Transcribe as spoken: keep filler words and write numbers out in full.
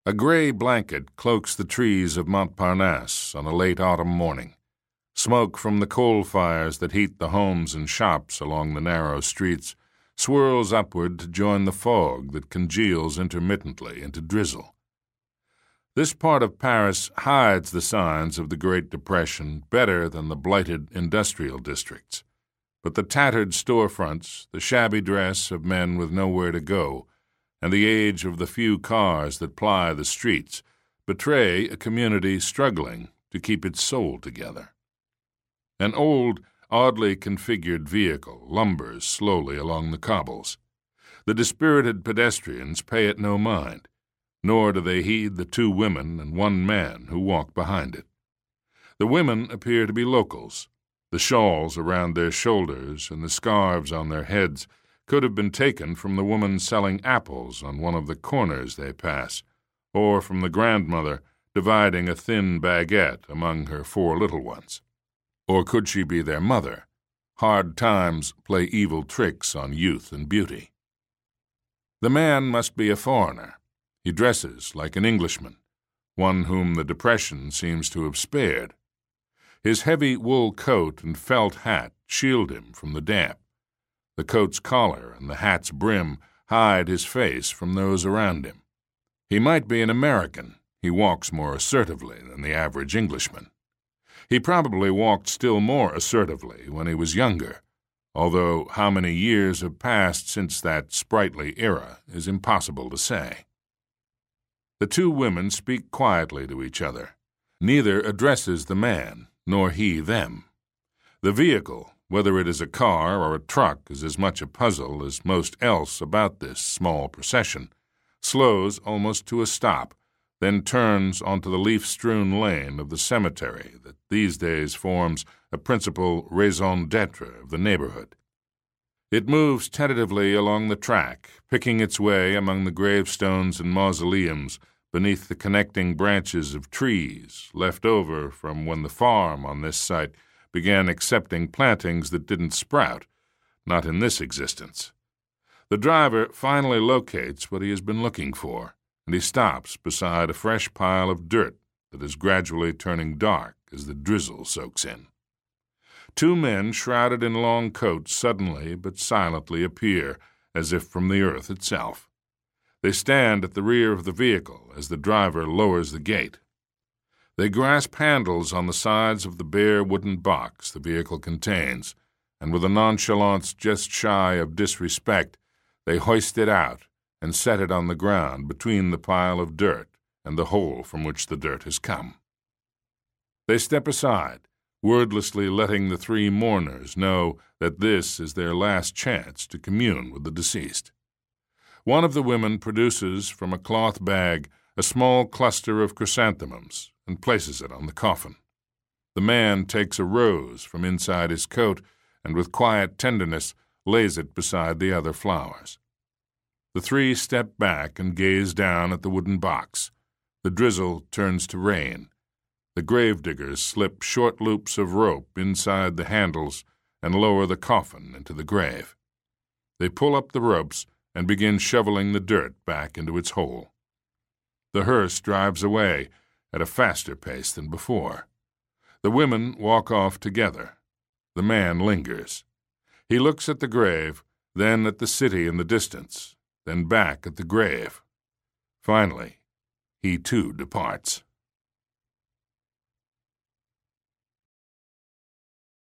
A gray blanket cloaks the trees of Montparnasse on a late autumn morning. Smoke from the coal fires that heat the homes and shops along the narrow streets swirls upward to join the fog that congeals intermittently into drizzle. This part of Paris hides the signs of the Great Depression better than the blighted industrial districts. But the tattered storefronts, the shabby dress of men with nowhere to go, and the age of the few cars that ply the streets betray a community struggling to keep its soul together. An old, oddly configured vehicle lumbers slowly along the cobbles. The dispirited pedestrians pay it no mind, nor do they heed the two women and one man who walk behind it. The women appear to be locals. The shawls around their shoulders and the scarves on their heads could have been taken from the woman selling apples on one of the corners they pass, or from the grandmother dividing a thin baguette among her four little ones. Or could she be their mother? Hard times play evil tricks on youth and beauty. The man must be a foreigner. He dresses like an Englishman, one whom the Depression seems to have spared. His heavy wool coat and felt hat shield him from the damp. The coat's collar and the hat's brim hide his face from those around him. He might be an American. He walks more assertively than the average Englishman. He probably walked still more assertively when he was younger, although how many years have passed since that sprightly era is impossible to say. The two women speak quietly to each other. Neither addresses the man, nor he them. The vehicle, whether it is a car or a truck, is as much a puzzle as most else about this small procession, slows almost to a stop, then turns onto the leaf-strewn lane of the cemetery that these days forms a principal raison d'etre of the neighborhood. It moves tentatively along the track, picking its way among the gravestones and mausoleums beneath the connecting branches of trees left over from when the farm on this site began accepting plantings that didn't sprout, not in this existence. The driver finally locates what he has been looking for, and he stops beside a fresh pile of dirt that is gradually turning dark as the drizzle soaks in. Two men shrouded in long coats suddenly but silently appear, as if from the earth itself. They stand at the rear of the vehicle as the driver lowers the gate. They grasp handles on the sides of the bare wooden box the vehicle contains, and with a nonchalance just shy of disrespect, they hoist it out and set it on the ground between the pile of dirt and the hole from which the dirt has come. They step aside, wordlessly letting the three mourners know that this is their last chance to commune with the deceased. One of the women produces from a cloth bag a small cluster of chrysanthemums and places it on the coffin. The man takes a rose from inside his coat and with quiet tenderness lays it beside the other flowers. The three step back and gaze down at the wooden box. The drizzle turns to rain. The gravediggers slip short loops of rope inside the handles and lower the coffin into the grave. They pull up the ropes and begin shoveling the dirt back into its hole. The hearse drives away at a faster pace than before. The women walk off together. The man lingers. He looks at the grave, then at the city in the distance, then back at the grave. Finally, he too departs.